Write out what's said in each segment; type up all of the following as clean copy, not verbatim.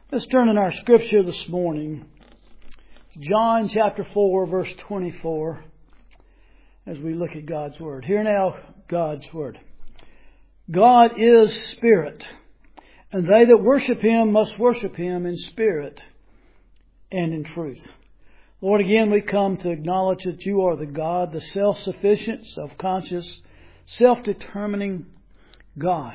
Let's turn in our scripture this morning. John chapter 4, verse 24, as we look at God's Word. Hear now God's Word. God is Spirit, and they that worship Him must worship Him in spirit and in truth. Lord, again we come to acknowledge that You are the God, the self-sufficient, self-conscious, self-determining God,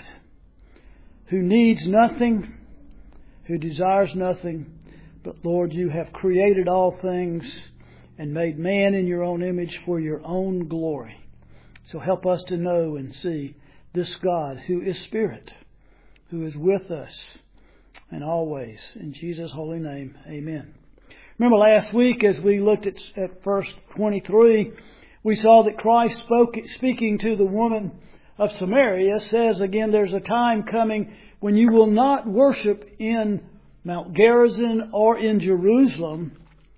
who needs nothing, who desires nothing, but Lord, You have created all things and made man in Your own image for Your own glory. So help us to know and see this God who is Spirit, who is with us and always. In Jesus' holy name, amen. Remember last week as we looked at verse 23, we saw that Christ speaking to the woman of Samaria says again, there's a time coming when you will not worship in Mount Gerizim or in Jerusalem,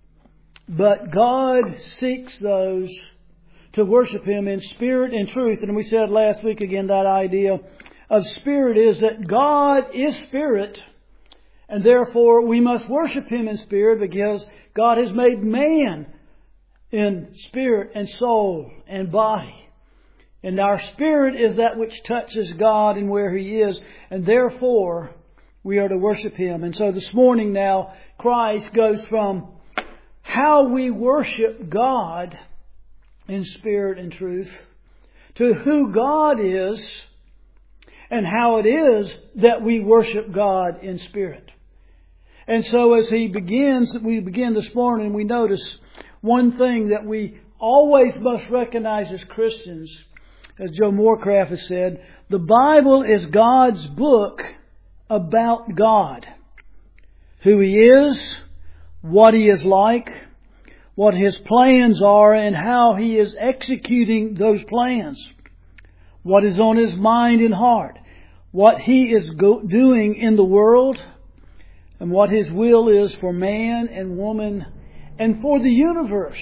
but God seeks those to worship Him in spirit and truth. And we said last week again that idea of spirit is that God is spirit, and therefore we must worship Him in spirit because God has made man in spirit and soul and body. And our spirit is that which touches God and where He is. And therefore, we are to worship Him. And so this morning now, Christ goes from how we worship God in spirit and truth to who God is and how it is that we worship God in spirit. And so as we begin this morning, we notice one thing that we always must recognize as Christians. As Joe Morecraft has said, the Bible is God's book about God. Who He is, what He is like, what His plans are, and how He is executing those plans. What is on His mind and heart. What He is doing in the world, and what His will is for man and woman and for the universe.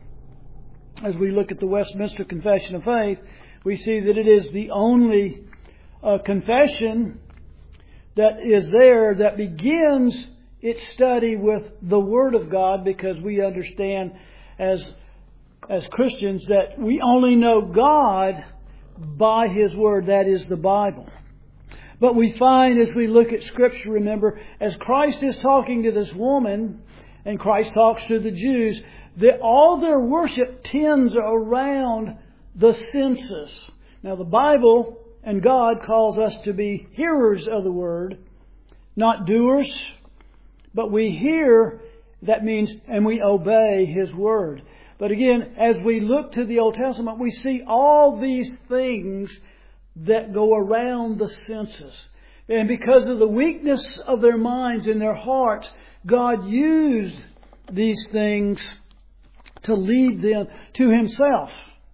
As we look at the Westminster Confession of Faith, we see that it is the only confession that is there that begins its study with the Word of God, because we understand as Christians that we only know God by His Word, that is the Bible. But we find as we look at Scripture, remember, as Christ is talking to this woman and Christ talks to the Jews, that all their worship tends around the senses. Now the Bible and God calls us to be hearers of the Word, not doers, but we hear, that means, and we obey His Word. But again, as we look to the Old Testament, we see all these things that go around the senses. And because of the weakness of their minds and their hearts, God used these things to lead them to Himself.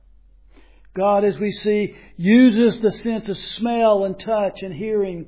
God, as we see, uses the sense of smell and touch and hearing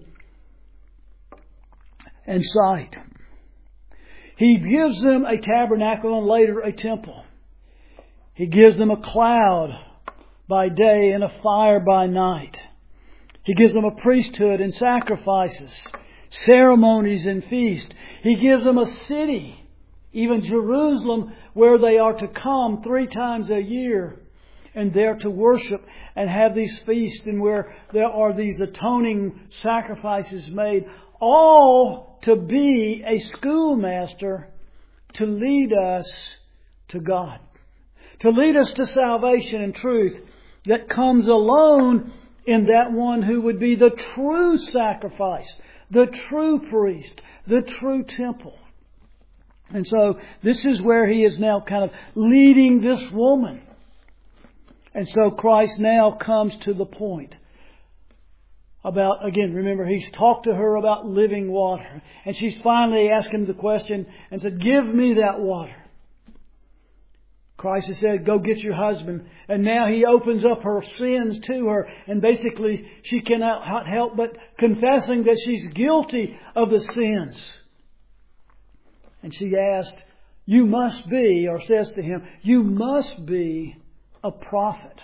and sight. He gives them a tabernacle and later a temple. He gives them a cloud by day and a fire by night. He gives them a priesthood and sacrifices, ceremonies and feasts. He gives them a city, even Jerusalem, where they are to come 3 times a year and there to worship and have these feasts, and where there are these atoning sacrifices made, all to be a schoolmaster to lead us to God, to lead us to salvation and truth that comes alone in that one who would be the true sacrifice, the true priest, the true temple. And so this is where He is now kind of leading this woman. And so Christ now comes to the point about, again, remember, He's talked to her about living water. And she's finally asked Him the question and said, give me that water. Christ has said, go get your husband. And now He opens up her sins to her. And basically, she cannot help but confessing that she's guilty of the sins. And she asked, you must be, or says to Him, you must be a prophet.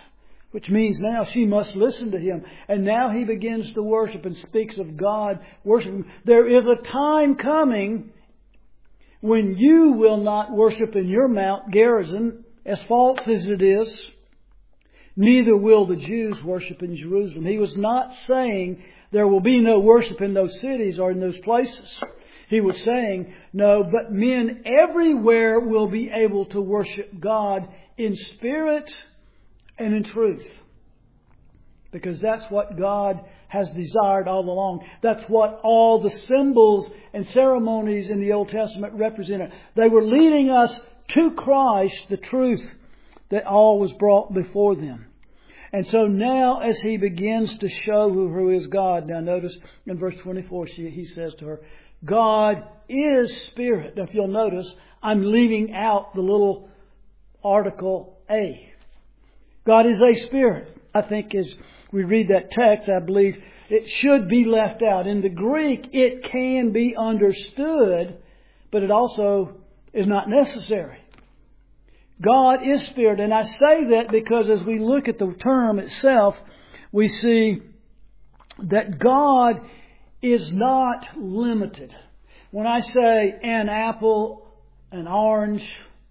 which means now she must listen to him. And now he begins to worship and speaks of God worshiping. There is a time coming when you will not worship in your Mount Gerizim, as false as it is. Neither will the Jews worship in Jerusalem. He was not saying there will be no worship in those cities or in those places. He was saying, no, but men everywhere will be able to worship God in spirit and in truth. Because that's what God has desired all along. That's what all the symbols and ceremonies in the Old Testament represented. They were leading us to Christ, the truth that all was brought before them. And so now as he begins to show who is God, now notice in verse 24 he says to her, God is spirit. Now if you'll notice, I'm leaving out the little article A. God is a spirit. I think as we read that text, I believe it should be left out. In the Greek, it can be understood, but it also is not necessary. God is spirit. And I say that because as we look at the term itself, we see that God is not limited. When I say an apple, an orange,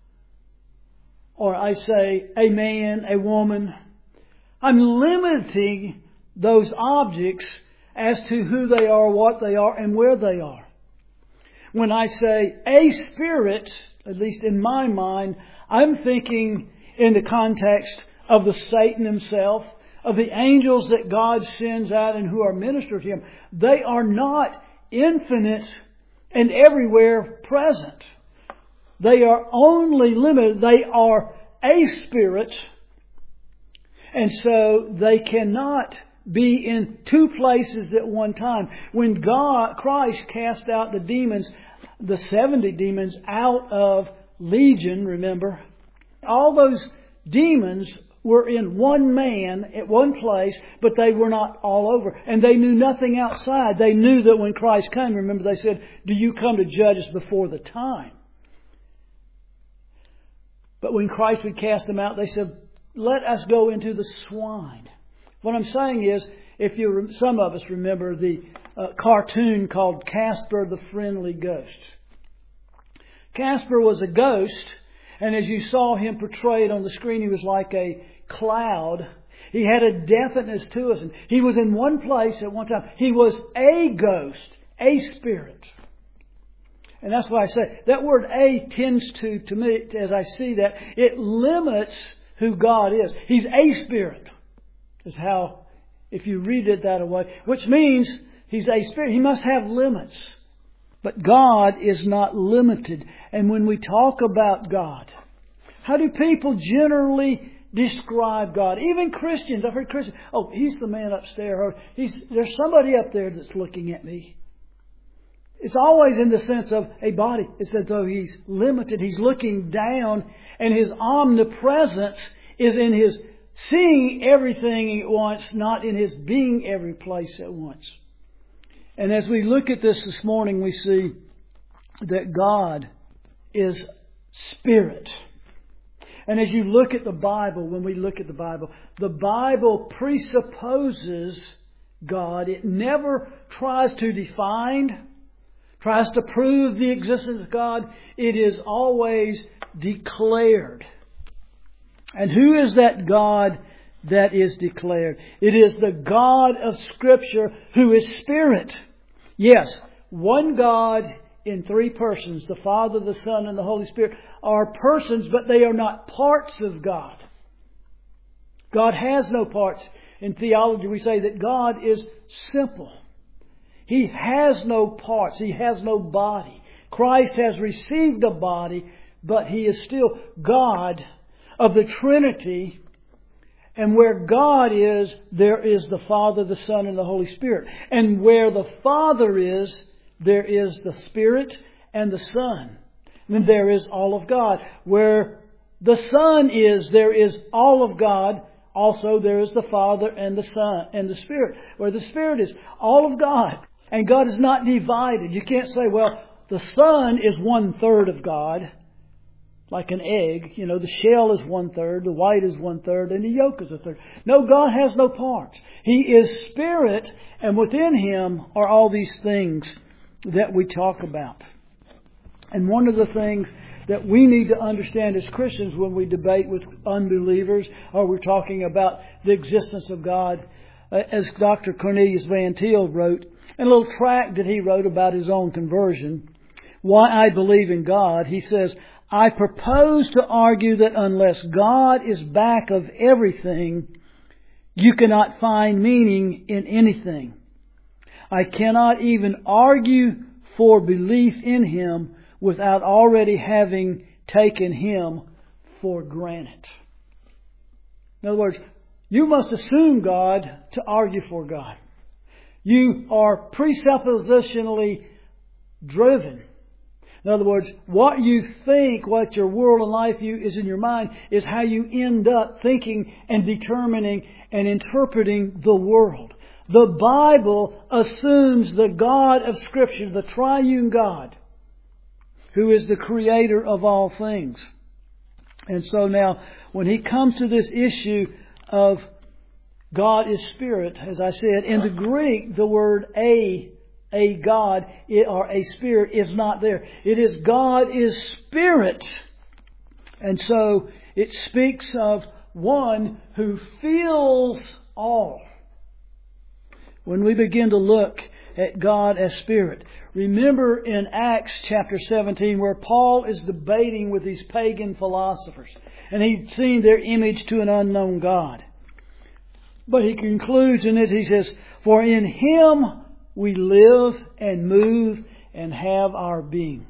or I say a man, a woman, I'm limiting those objects as to who they are, what they are, and where they are. When I say a spirit, at least in my mind, I'm thinking in the context of the Satan himself, of the angels that God sends out and who are ministered to him. They are not infinite and everywhere present. They are only limited. They are a spirit. And so they cannot be in two places at one time. When Christ cast out the demons, the 70 demons out of Legion, remember, all those demons were in one man at one place, but they were not all over. And they knew nothing outside. They knew that when Christ came, remember they said, do you come to judge us before the time? But when Christ would cast them out, they said, let us go into the swine. What I'm saying is, some of us remember the cartoon called Casper the Friendly Ghost. Casper was a ghost, and as you saw him portrayed on the screen, he was like a cloud. He had a definiteness to us. And he was in one place at one time. He was a ghost, a spirit. And that's why I say that word "a" tends to me, as I see that, it limits who God is. He's a spirit. Is how, if you read it that way, which means He's a spirit. He must have limits. But God is not limited. And when we talk about God, how do people generally describe God? Even Christians. I've heard Christians, oh, he's the man upstairs. Or there's somebody up there that's looking at me. It's always in the sense of a body. It's as though He's limited. He's looking down, and His omnipresence is in His seeing everything at once, not in His being every place at once. And as we look at this morning, we see that God is Spirit. And as you look at the Bible, when we look at the Bible presupposes God. It never tries to define, tries to prove the existence of God. It is always declared. And who is that God that is declared? It is the God of Scripture who is Spirit. Yes, one God in three persons, the Father, the Son, and the Holy Spirit, are persons, but they are not parts of God. God has no parts. In theology, we say that God is simple. He has no parts. He has no body. Christ has received a body, but He is still God of the Trinity. And where God is, there is the Father, the Son, and the Holy Spirit. And where the Father is, there is the Spirit and the Son. And there is all of God. Where the Son is, there is all of God. Also, there is the Father and the Son and the Spirit. Where the Spirit is, all of God. And God is not divided. You can't say, well, the Son is 1/3 of God. like an egg. You know, the shell is 1/3, the white is 1/3, and the yolk is 1/3. No, God has no parts. He is Spirit, and within Him are all these things that we talk about. And one of the things that we need to understand as Christians when we debate with unbelievers, or we're talking about the existence of God, as Dr. Cornelius Van Til wrote, in a little tract that he wrote about his own conversion, Why I Believe in God, he says, I propose to argue that unless God is back of everything, you cannot find meaning in anything. I cannot even argue for belief in Him without already having taken Him for granted. In other words, you must assume God to argue for God. You are presuppositionally driven. In other words, what you think, what your world and life is in your mind, is how you end up thinking and determining and interpreting the world. The Bible assumes the God of Scripture, the triune God, who is the creator of all things. And so now, when he comes to this issue of God is Spirit, as I said, in the Greek, the word a God or a Spirit is not there. It is God is Spirit. And so it speaks of one who fills all. When we begin to look at God as Spirit, remember in Acts chapter 17 where Paul is debating with these pagan philosophers, and he'd seen their image to an unknown God. But he concludes in it, he says, For in Him we live and move and have our being.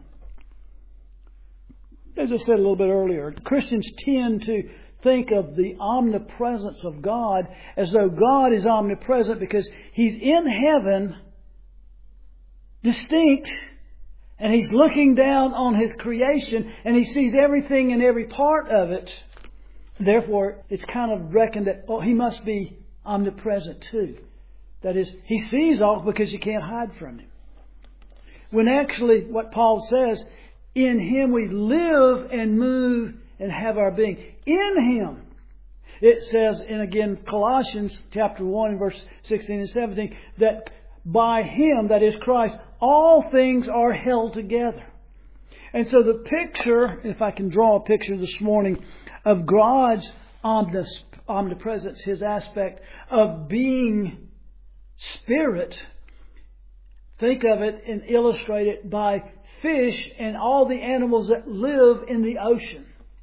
As I said a little bit earlier, Christians tend to think of the omnipresence of God as though God is omnipresent because He's in heaven, distinct, and He's looking down on His creation and He sees everything and every part of it. Therefore, it's kind of reckoned that, He must be omnipresent too. That is, He sees all because you can't hide from Him. When actually, what Paul says, in Him we live and move and have our being. In Him. It says in, again, Colossians chapter 1 verse 16 and 17, that by Him, that is Christ, all things are held together. And so the picture, if I can draw a picture this morning, of God's omnipresence, His aspect of being Spirit, think of it and illustrate it by fish and all the animals that live in the ocean.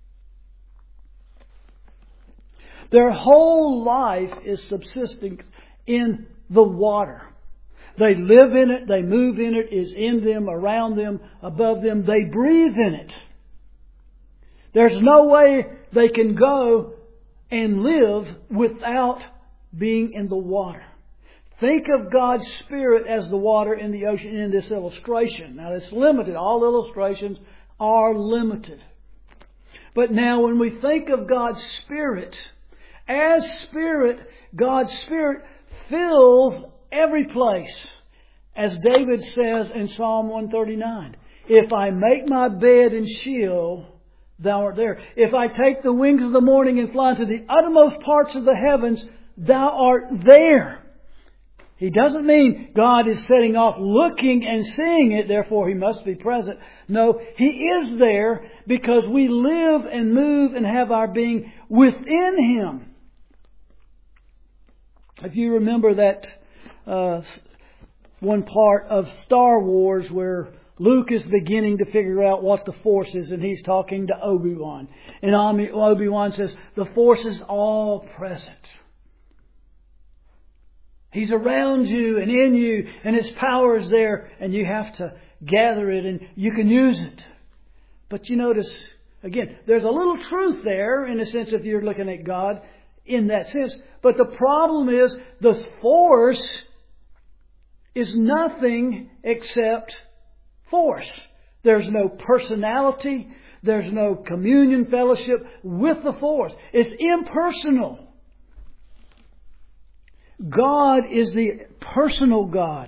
Their whole life is subsisting in the water. They live in it, they move in it, is in them, around them, above them. They breathe in it. There's no way they can go and live without being in the water. Think of God's Spirit as the water in the ocean in this illustration. Now it's limited. All illustrations are limited. But now when we think of God's Spirit, as Spirit, God's Spirit fills every place. As David says in Psalm 139, If I make my bed in Sheol, Thou art there. If I take the wings of the morning and fly to the uttermost parts of the heavens, Thou art there. He doesn't mean God is setting off looking and seeing it, therefore He must be present. No, He is there because we live and move and have our being within Him. If you remember that one part of Star Wars where Luke is beginning to figure out what the Force is, and he's talking to Obi-Wan. And Obi-Wan says, the Force is all present. He's around you and in you, and His power is there, and you have to gather it, and you can use it. But you notice, again, there's a little truth there, in a sense, if you're looking at God in that sense. But the problem is, the Force is nothing except force. There's no personality. There's no communion fellowship with the Force. It's impersonal. God is the personal God.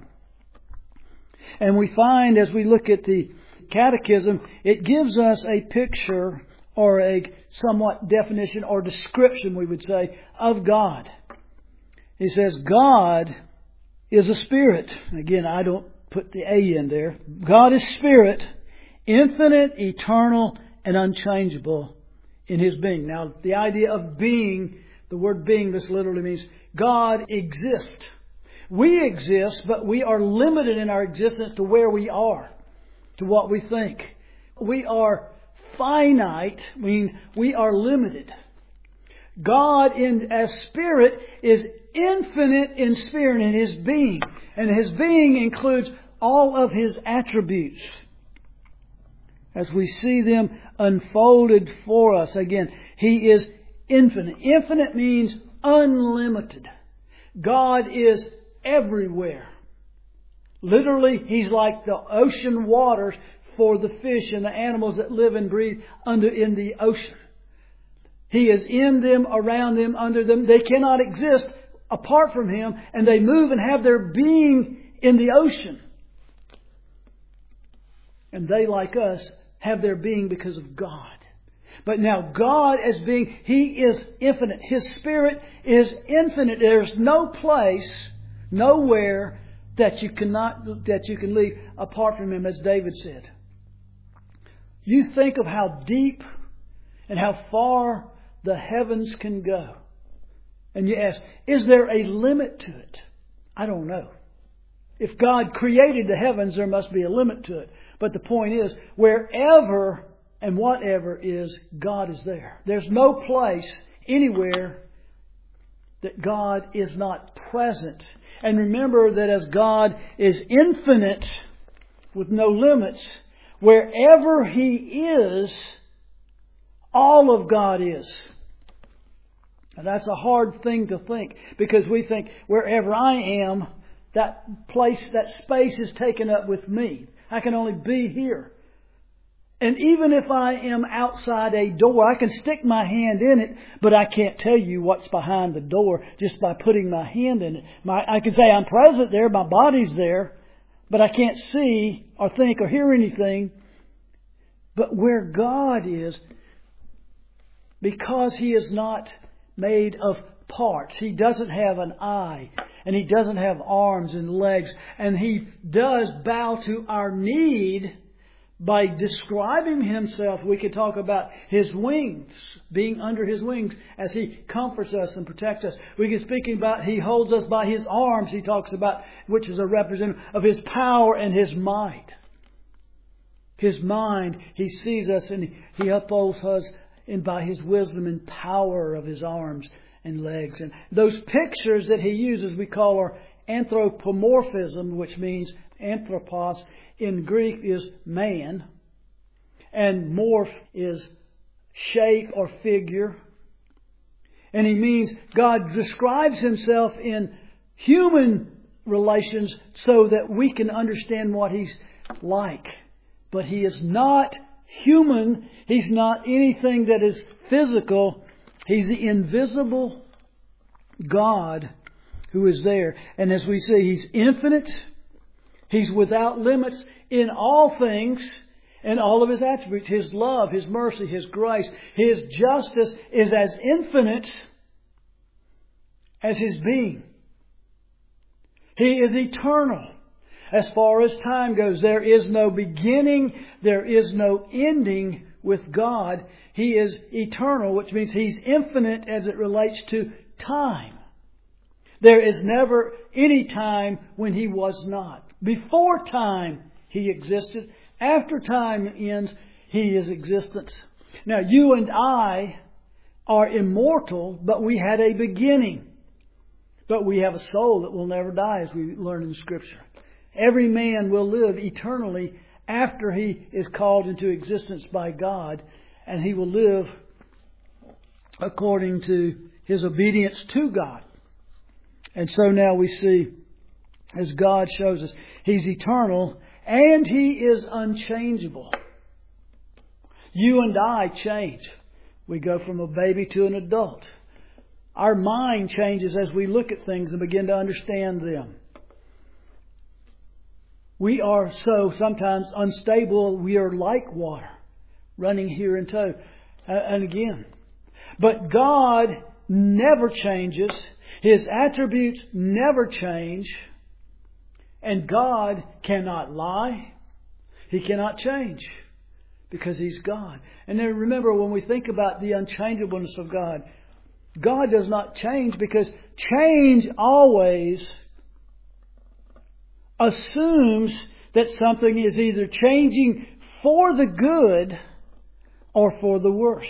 And we find as we look at the Catechism, it gives us a picture or a somewhat definition or description, we would say, of God. He says, God is a spirit. Again, I don't put the A in there. God is spirit, infinite, eternal, and unchangeable in His being. Now, the idea of being, the word being, this literally means God exists. We exist, but we are limited in our existence to where we are, to what we think. We are finite, means we are limited. God as Spirit is infinite in spirit in His being. And His being includes all of His attributes. As we see them unfolded for us, again, He is infinite. Infinite means unlimited. God is everywhere. Literally, He's like the ocean waters for the fish and the animals that live and breathe in the ocean. He is in them, around them, under them. They cannot exist apart from Him, and they move and have their being in the ocean. And they, like us, have their being because of God. But now God as being, He is infinite. His Spirit is infinite. There's no place, nowhere that you can leave apart from Him, as David said. You think of how deep and how far the heavens can go. And you ask, is there a limit to it? I don't know. If God created the heavens, there must be a limit to it. But the point is, wherever and whatever is, God is there. There's no place anywhere that God is not present. And remember that as God is infinite with no limits, wherever He is, all of God is. And that's a hard thing to think, because we think wherever I am, that place, that space is taken up with me. I can only be here. And even if I am outside a door, I can stick my hand in it, but I can't tell you what's behind the door just by putting my hand in it. I can say I'm present there, my body's there, but I can't see or think or hear anything. But where God is, because He is not made of parts, He doesn't have an eye, and He doesn't have arms and legs, and He does bow to our need. By describing Himself, we could talk about His wings, being under His wings as He comforts us and protects us. We can speak about He holds us by His arms, He talks about, which is a representative of His power and His might. His mind, He sees us and He upholds us by His wisdom and power of His arms and legs. And those pictures that He uses we call our anthropomorphism, which means anthropos in Greek is man, and morph is shape or figure. And He means God describes Himself in human relations so that we can understand what He's like. But He is not human. He's not anything that is physical. He's the invisible God who is there. And as we see, He's infinite. He's without limits in all things and all of His attributes. His love, His mercy, His grace, His justice is as infinite as His being. He is eternal. As far as time goes, there is no beginning, there is no ending with God. He is eternal, which means He's infinite as it relates to time. There is never any time when He was not. Before time, He existed. After time ends, He is existence. Now, you and I are immortal, but we had a beginning. But we have a soul that will never die, as we learn in Scripture. Every man will live eternally after he is called into existence by God, and he will live according to his obedience to God. And so now we see, as God shows us, He's eternal and He is unchangeable. You and I change. We go from a baby to an adult. Our mind changes as we look at things and begin to understand them. We are so sometimes unstable. We are like water running here and toe. And again, but God never changes. His attributes never change. And God cannot lie. He cannot change because He's God. And then remember, when we think about the unchangeableness of God, God does not change because change always assumes that something is either changing for the good or for the worse.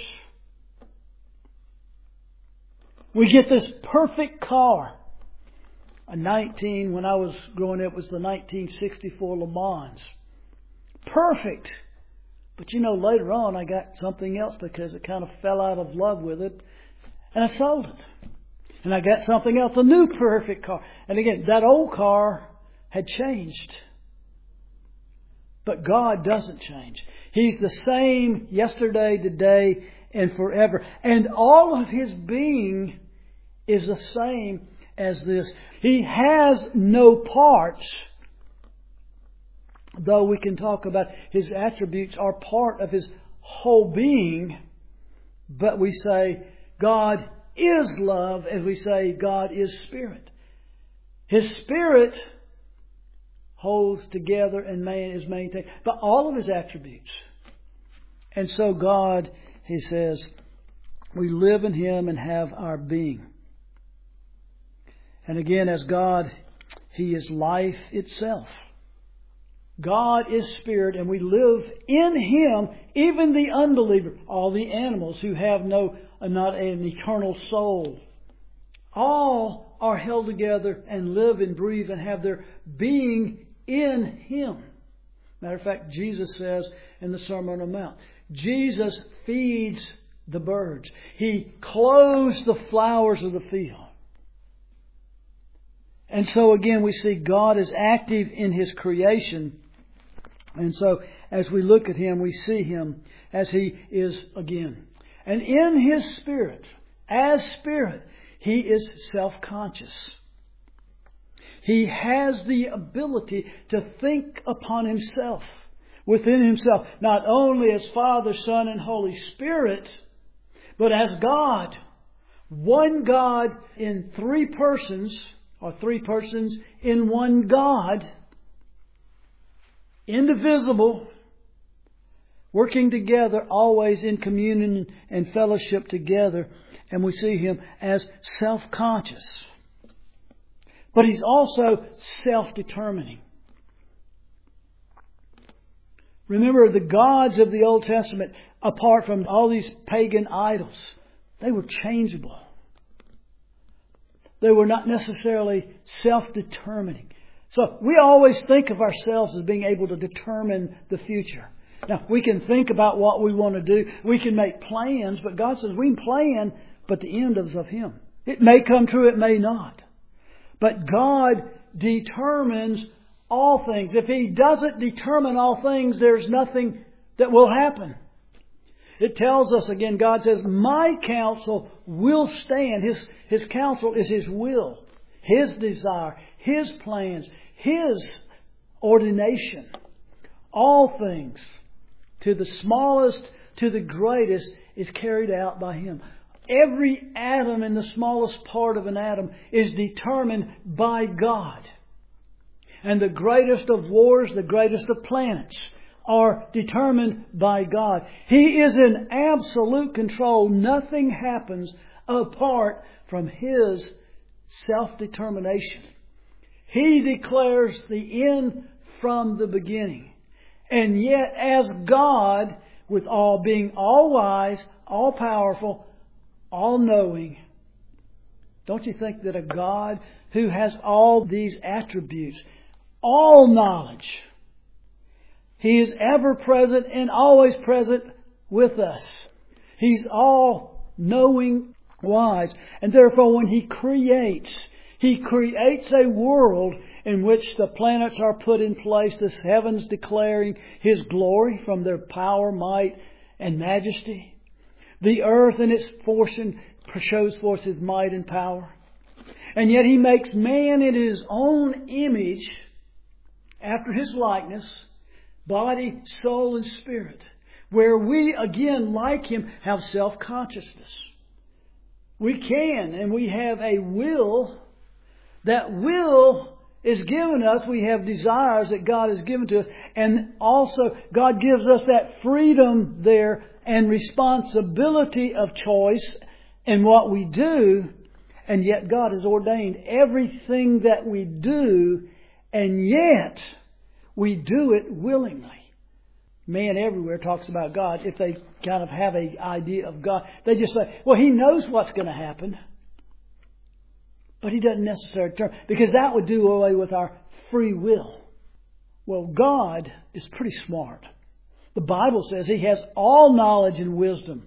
We get this perfect car. When I was growing up, it was the 1964 Le Mans. Perfect. But later on I got something else because it kind of fell out of love with it. And I sold it. And I got something else, a new perfect car. And again, that old car had changed. But God doesn't change. He's the same yesterday, today, and forever. And all of His being is the same as this. He has no parts, though we can talk about His attributes are part of His whole being. But we say God is love, as we say God is Spirit. His Spirit holds together and man is maintained by all of His attributes. And so God, He says, we live in Him and have our being. And again, as God, He is life itself. God is Spirit, and we live in Him, even the unbeliever, all the animals who have not an eternal soul. All are held together and live and breathe and have their being in Him. Matter of fact, Jesus says in the Sermon on the Mount, Jesus feeds the birds. He clothes the flowers of the field. And so again, we see God is active in His creation. And so as we look at Him, we see Him as He is again. And in His Spirit, as Spirit, He is self-conscious. He has the ability to think upon Himself, within Himself, not only as Father, Son, and Holy Spirit, but as God. One God in three persons, or three persons in one God, indivisible, working together, always in communion and fellowship together. And we see Him as self-conscious. But He's also self-determining. Remember, the gods of the Old Testament, apart from all these pagan idols, they were changeable. They were not necessarily self-determining. So we always think of ourselves as being able to determine the future. Now, we can think about what we want to do. We can make plans, but God says we can plan, but the end is of Him. It may come true, it may not. But God determines all things. If He doesn't determine all things, there's nothing that will happen. It tells us again, God says, my counsel will stand. His counsel is His will, His desire, His plans, His ordination. All things, to the smallest, to the greatest, is carried out by Him. Every atom in the smallest part of an atom is determined by God. And the greatest of wars, the greatest of planets, are determined by God. He is in absolute control. Nothing happens apart from His self-determination. He declares the end from the beginning. And yet, as God, with all being all wise, all powerful, all knowing, don't you think that a God who has all these attributes, all knowledge, He is ever present and always present with us. He's all knowing, wise. And therefore when He creates a world in which the planets are put in place, the heavens declaring His glory from their power, might, and majesty. The earth in its portion shows forth His might and power. And yet He makes man in His own image, after His likeness, body, soul, and spirit. where we, again, like Him, have self-consciousness. We can, and we have a will. That will is given us. We have desires that God has given to us. And also, God gives us that freedom there and responsibility of choice in what we do. And yet God has ordained everything that we do, and yet we do it willingly. Man everywhere talks about God. If they kind of have an idea of God, they just say, well, He knows what's going to happen. But He doesn't necessarily turn, because that would do away with our free will. Well, God is pretty smart. The Bible says He has all knowledge and wisdom.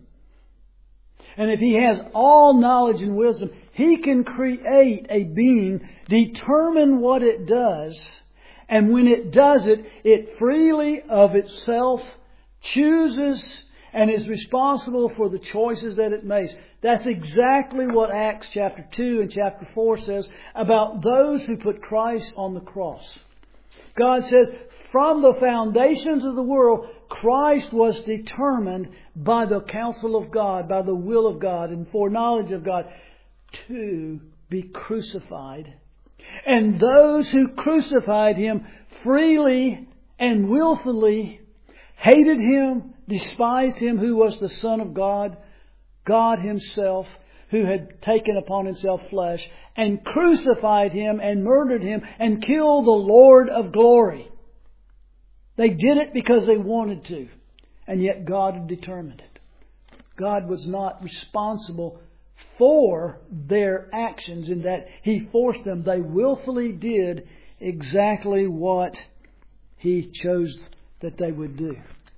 And if He has all knowledge and wisdom, He can create a being, determine what it does, and when it does it, it freely of itself chooses and is responsible for the choices that it makes. That's exactly what Acts chapter 2 and chapter 4 says about those who put Christ on the cross. God says, from the foundations of the world, Christ was determined by the counsel of God, by the will of God and foreknowledge of God, to be crucified. And those who crucified Him freely and willfully hated Him, despised Him who was the Son of God, God Himself, who had taken upon Himself flesh, and crucified Him and murdered Him and killed the Lord of glory. They did it because they wanted to, and yet God had determined it. God was not responsible for their actions in that He forced them. They willfully did exactly what He chose that they would do.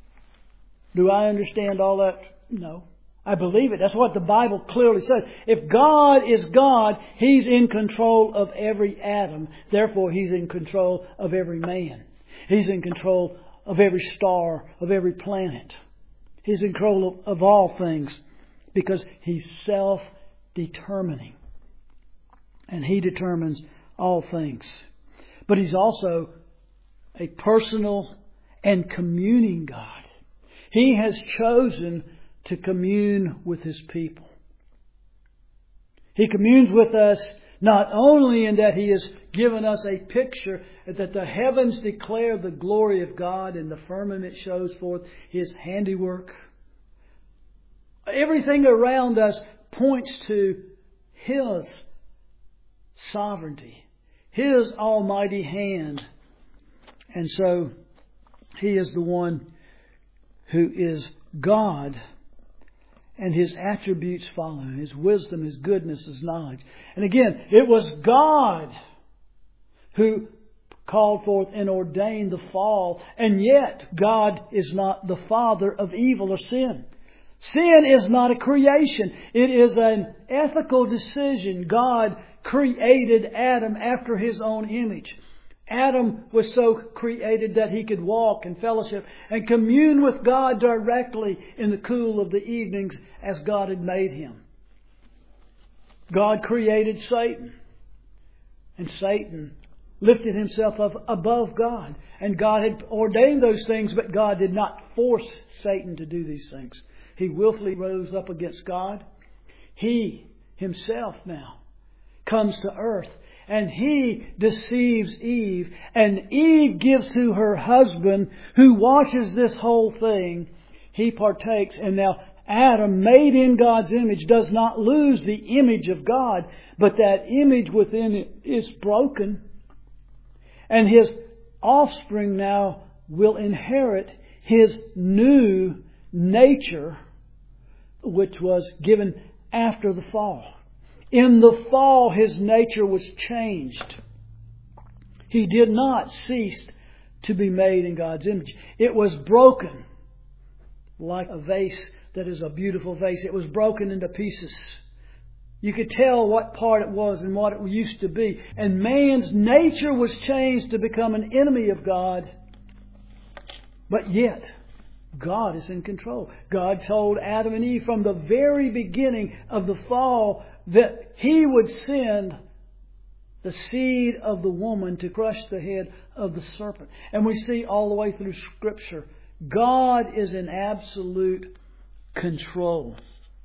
Do I understand all that? No. I believe it. That's what the Bible clearly says. If God is God, He's in control of every atom. Therefore, He's in control of every man. He's in control of every star, of every planet. He's in control of all things because He's self-determining. And He determines all things. But He's also a personal and communing God. He has chosen to commune with His people. He communes with us not only in that He has given us a picture that the heavens declare the glory of God and the firmament shows forth His handiwork. Everything around us points to His sovereignty, His almighty hand. And so He is the one who is God, and His attributes follow Him. His wisdom, His goodness, His knowledge. And again, it was God who called forth and ordained the fall. And yet, God is not the father of evil or sin. Sin is not a creation. It is an ethical decision. God created Adam after His own image. Adam was so created that he could walk in fellowship and commune with God directly in the cool of the evenings as God had made him. God created Satan. And Satan lifted himself up above God. And God had ordained those things, but God did not force Satan to do these things. He willfully rose up against God. He himself now comes to earth. And he deceives Eve. And Eve gives to her husband, who watches this whole thing. He partakes. And now Adam, made in God's image, does not lose the image of God. But that image within it is broken. And his offspring now will inherit his new nature, which was given after the fall. In the fall, his nature was changed. He did not cease to be made in God's image. It was broken like a vase that is a beautiful vase. It was broken into pieces. You could tell what part it was and what it used to be. And man's nature was changed to become an enemy of God. But yet, God is in control. God told Adam and Eve from the very beginning of the fall that He would send the seed of the woman to crush the head of the serpent. And we see all the way through Scripture God is in absolute control.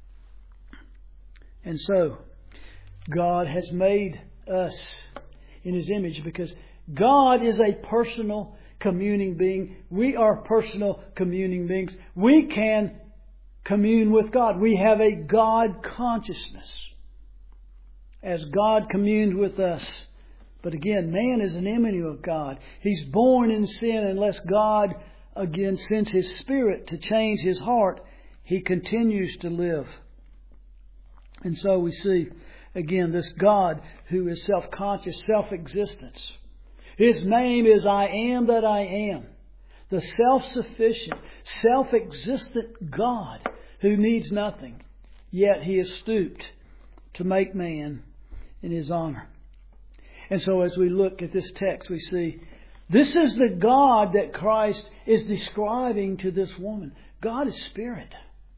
And so, God has made us in His image because God is a personal communing being. We are personal communing beings. We can commune with God. We have a God consciousness as God communed with us. But again, man is an enemy of God. He's born in sin unless God again sends His Spirit to change his heart. He continues to live. And so we see again this God who is self-conscious, self-existence. His name is I am that I am. The self-sufficient, self-existent God who needs nothing. Yet He is stooped to make man in His honor. And so as we look at this text, we see this is the God that Christ is describing to this woman. God is Spirit.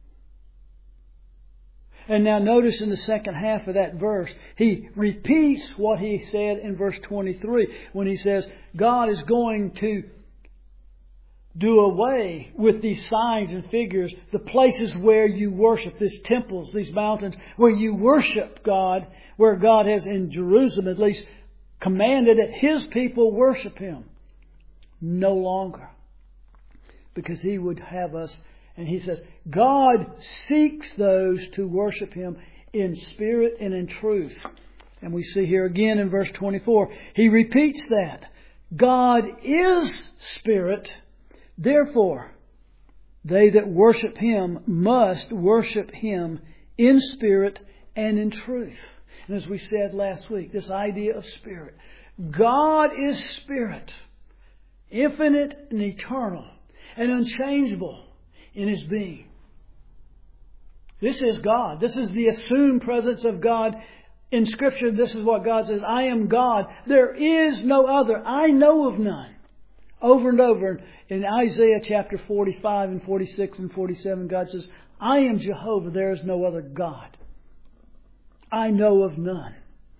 And now notice in the second half of that verse, He repeats what He said in verse 23 when He says, God is going to do away with these signs and figures, the places where you worship, these temples, these mountains, where you worship God, where God has in Jerusalem at least commanded that His people worship Him. No longer. Because He would have us. And He says, God seeks those to worship Him in spirit and in truth. And we see here again in verse 24, He repeats that. God is Spirit. Therefore, they that worship Him must worship Him in spirit and in truth. And as we said last week, this idea of Spirit. God is Spirit. Infinite and eternal and unchangeable in His being. This is God. This is the assumed presence of God. In Scripture, this is what God says, I am God. There is no other. I know of none. Over and over in Isaiah chapter 45 and 46 and 47, God says, I am Jehovah. There is no other God. I know of none.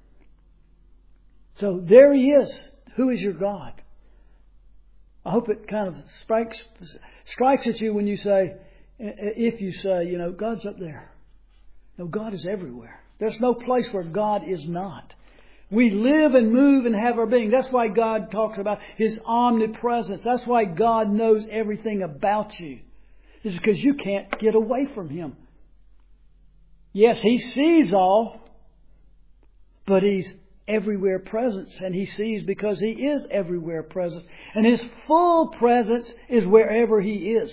So there He is. Who is your God? I hope it kind of strikes at you when you say, if you say, God's up there. No, God is everywhere. There's no place where God is not. We live and move and have our being. That's why God talks about His omnipresence. That's why God knows everything about you. It's because you can't get away from Him. Yes, He sees all, but He's everywhere present, and He sees because He is everywhere present. And His full presence is wherever He is.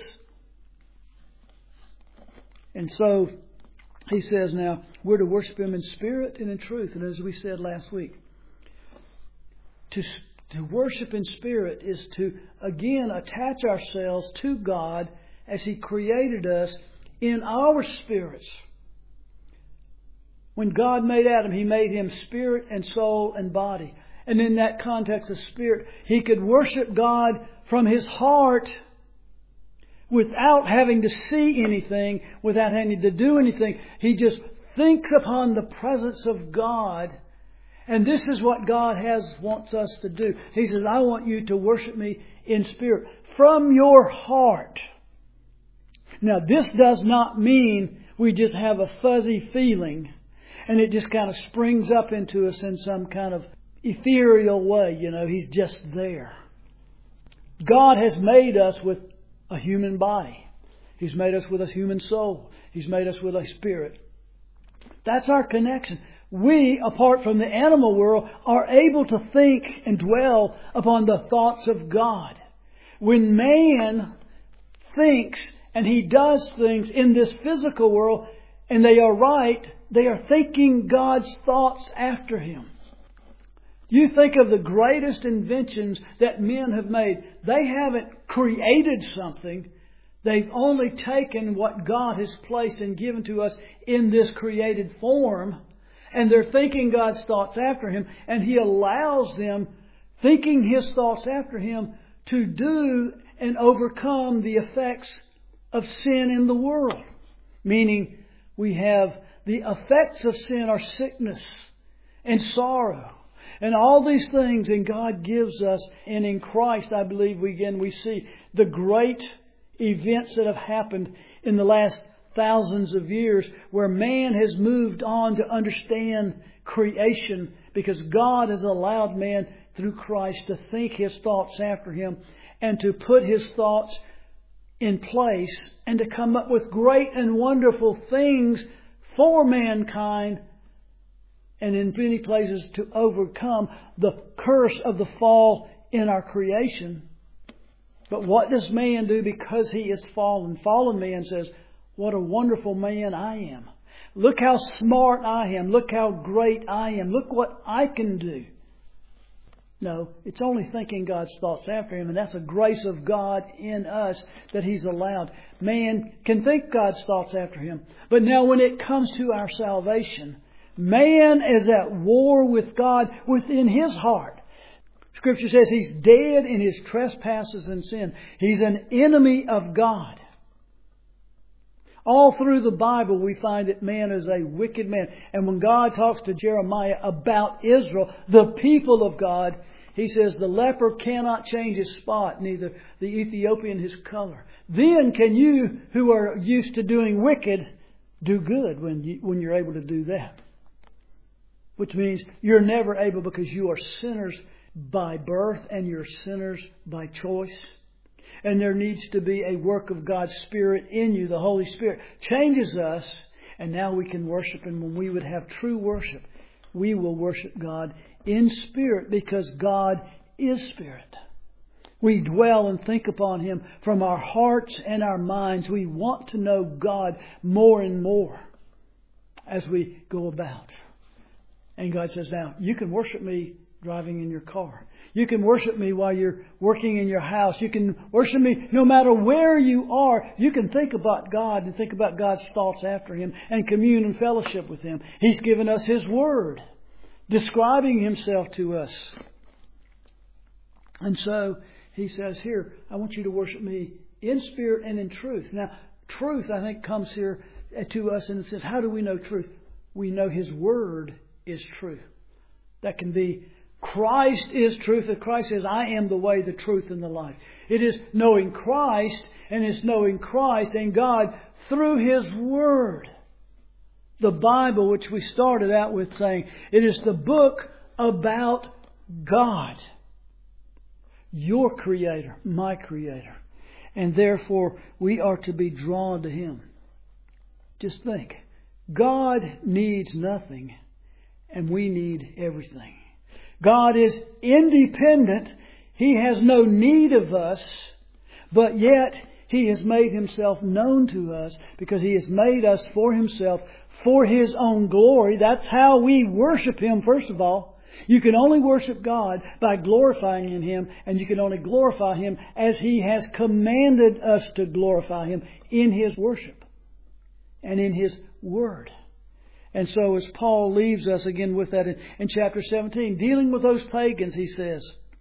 And so He says now, we're to worship Him in spirit and in truth. And as we said last week, to worship in spirit is to, again, attach ourselves to God as He created us in our spirits. When God made Adam, He made him spirit and soul and body. And in that context of spirit, he could worship God from his heart without having to see anything, without having to do anything. He just thinks upon the presence of God. And this is what God wants us to do. He says, I want you to worship me in spirit from your heart. Now, this does not mean we just have a fuzzy feeling and it just kind of springs up into us in some kind of ethereal way. He's just there. God has made us with a human body. He's made us with a human soul. He's made us with a spirit. That's our connection. We, apart from the animal world, are able to think and dwell upon the thoughts of God. When man thinks and he does things in this physical world, and they are right, they are thinking God's thoughts after him. You think of the greatest inventions that men have made. They haven't created something. They've only taken what God has placed and given to us in this created form. And they're thinking God's thoughts after Him. And He allows them, thinking His thoughts after Him, to do and overcome the effects of sin in the world. Meaning, we have the effects of sin are sickness and sorrow. And all these things, and God gives us, and in Christ, I believe, we see the great events that have happened in the last thousands of years where man has moved on to understand creation because God has allowed man through Christ to think His thoughts after Him and to put His thoughts in place and to come up with great and wonderful things for mankind, and in many places to overcome the curse of the fall in our creation. But what does man do because he is fallen? Fallen man says, what a wonderful man I am. Look how smart I am. Look how great I am. Look what I can do. No, it's only thinking God's thoughts after Him, and that's a grace of God in us that He's allowed. Man can think God's thoughts after him. But now when it comes to our salvation, man is at war with God within his heart. Scripture says he's dead in his trespasses and sin. He's an enemy of God. All through the Bible we find that man is a wicked man. And when God talks to Jeremiah about Israel, the people of God, He says the leper cannot change his spot, neither the Ethiopian his color. Then can you who are used to doing wicked do good when you're able to do that? Which means you're never able because you are sinners by birth and you're sinners by choice. And there needs to be a work of God's Spirit in you. The Holy Spirit changes us, and now we can worship Him. When we would have true worship, we will worship God in spirit because God is Spirit. We dwell and think upon Him from our hearts and our minds. We want to know God more and more as we go about. And God says, now, you can worship me driving in your car. You can worship me while you're working in your house. You can worship me no matter where you are. You can think about God and think about God's thoughts after Him and commune and fellowship with Him. He's given us His Word, describing Himself to us. And so He says here, I want you to worship me in spirit and in truth. Now, truth, I think, comes here to us and it says, how do we know truth? We know His Word is truth. That can be Christ is truth. That Christ says, I am the way, the truth, and the life. It is knowing Christ, and it's knowing Christ and God through His Word. The Bible, which we started out with saying, it is the book about God. Your Creator, my Creator. And therefore, we are to be drawn to Him. Just think. God needs nothing, and we need everything. God is independent. He has no need of us, but yet He has made Himself known to us because He has made us for Himself, for His own glory. That's how we worship Him, first of all. You can only worship God by glorifying in Him, and you can only glorify Him as He has commanded us to glorify Him in His worship and in His Word. And so as Paul leaves us again with that in chapter 17, dealing with those pagans, he says,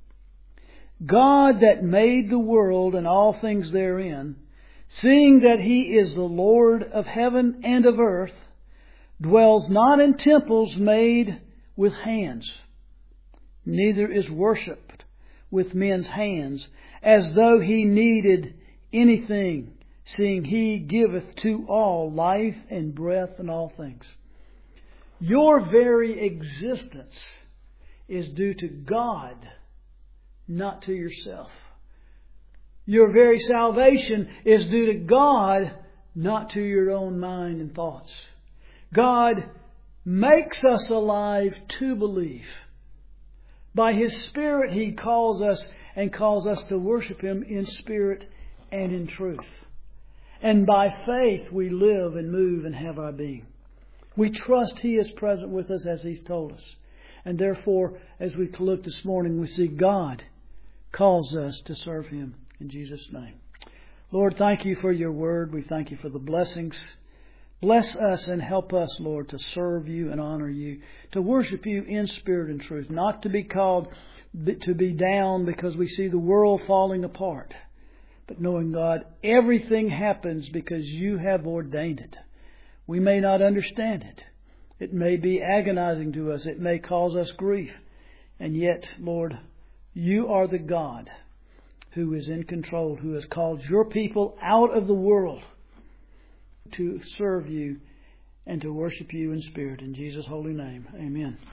God that made the world and all things therein, seeing that He is the Lord of heaven and of earth, dwells not in temples made with hands, neither is worshipped with men's hands, as though He needed anything, seeing He giveth to all life and breath and all things. Your very existence is due to God, not to yourself. Your very salvation is due to God, not to your own mind and thoughts. God makes us alive to believe. By His Spirit He calls us and calls us to worship Him in spirit and in truth. And by faith we live and move and have our being. We trust He is present with us as He's told us. And therefore, as we look this morning, we see God calls us to serve Him in Jesus' name. Lord, thank You for Your Word. We thank You for the blessings. Bless us and help us, Lord, to serve You and honor You, to worship You in spirit and truth, not to be called to be down because we see the world falling apart, but knowing, God, everything happens because You have ordained it. We may not understand it. It may be agonizing to us. It may cause us grief. And yet, Lord, You are the God who is in control, who has called your people out of the world to serve you and to worship you in spirit. In Jesus' holy name, amen.